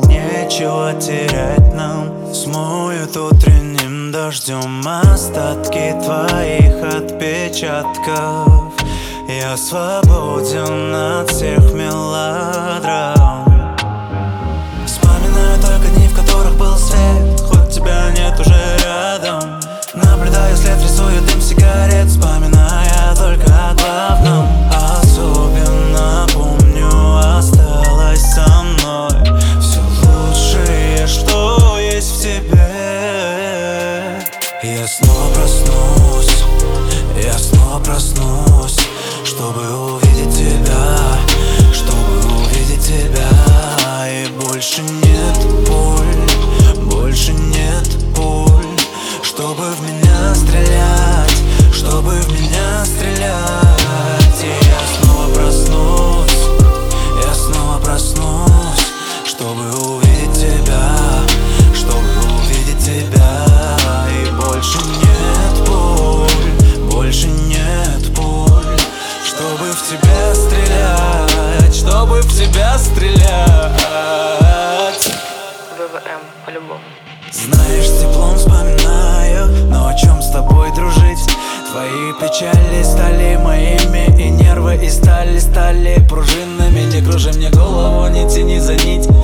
нечего терять нам. Смоют утренним дождем остатки твоих отпечатков. Я свободен от всех мелодрам. Вспоминаю только дни, в которых был свет, хоть тебя нет уже рядом. Наблюдаю след, рисую дым сигарет, вспоминая только о главном. Особенно помню, осталось со мной все лучшее, что есть в тебе. Я снова проснусь, я снова проснусь, чтобы увидеть тебя, чтобы увидеть тебя. И больше нет пуль, больше нет пуль, чтобы в меня стрелять, чтобы в меня стрелять. И я снова проснусь, я снова проснусь, чтобы увидеть тебя, чтобы увидеть тебя. И больше нет пуль, больше нет пуль, чтобы в тебя стрелять, чтобы в тебя стрелять. ВВМ, по-любому. Знаешь, с теплом вспоминаю, но о чем с тобой дружить? Твои печали стали моими, и нервы из стали стали пружинами. Не кружи мне голову, не тяни за нить.